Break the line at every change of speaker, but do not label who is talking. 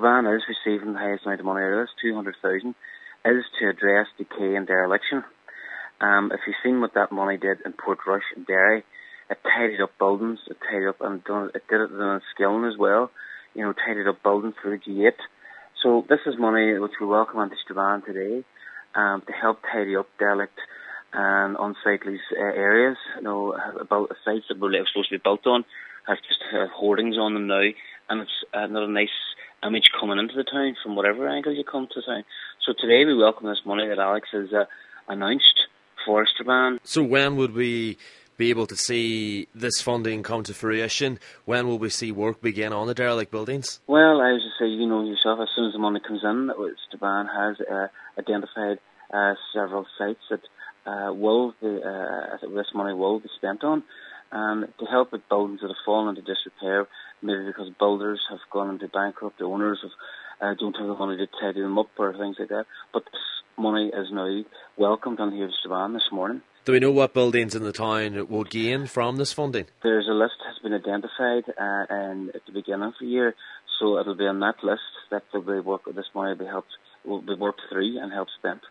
Strabane is receiving the highest amount of money out of this, 200,000, is to address decay and dereliction. If you've seen what that money did in Portrush and Derry, it tidied up buildings, it tidied up, and it did it in Skillen as well, tidied up buildings through G8. So this is money which we welcome onto Strabane today, to help tidy up derelict and unsightly areas. About the sites that we're supposed to be built on have just hoardings on them now, and it's not a nice image coming into the town from whatever angle you come to the town. So today we welcome this money that Alex has announced for Strabane.
So when would we be able to see this funding come to fruition? When will we see work begin on the derelict buildings?
Well, I was to say, yourself, as soon as the money comes in, Strabane has identified several sites that this money will be spent on, to help with buildings that have fallen into disrepair, maybe because builders have gone into bankrupt, the owners don't have the money to tidy them up or things like that. But this money is now welcomed on here to Strabane this morning.
Do we know what buildings in the town will gain from this funding?
There's a list has been identified at the beginning of the year, so it'll be on that list that this money will be worked through and helped spent.